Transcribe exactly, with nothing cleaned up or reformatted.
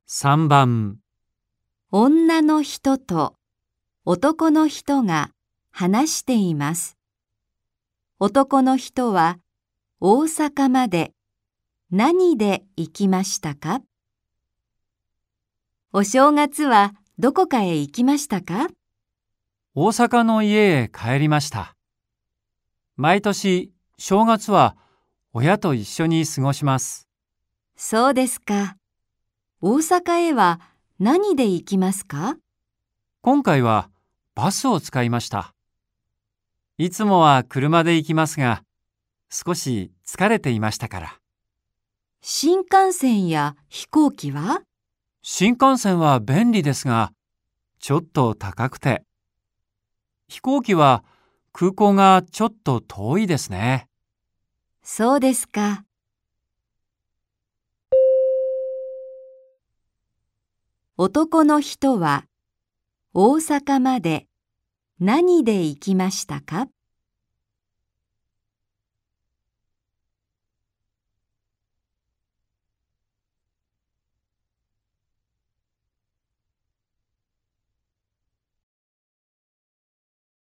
さんばん、 女の人と男の人が話しています。男の人は大阪まで何で行きましたか？お正月はどこかへ行きましたか？ 大阪の家へ帰りました。毎年正月は親と一緒に過ごします。 そうですか。大阪へは何で行きますか？ 今回はバスを使いました。いつもは車で行きますが、少し疲れていましたから。 新幹線や飛行機は？ 新幹線は便利ですが、ちょっと高くて。飛行機は空港がちょっと遠いですね。 そうですか。男の人は大阪まで何で行きましたか？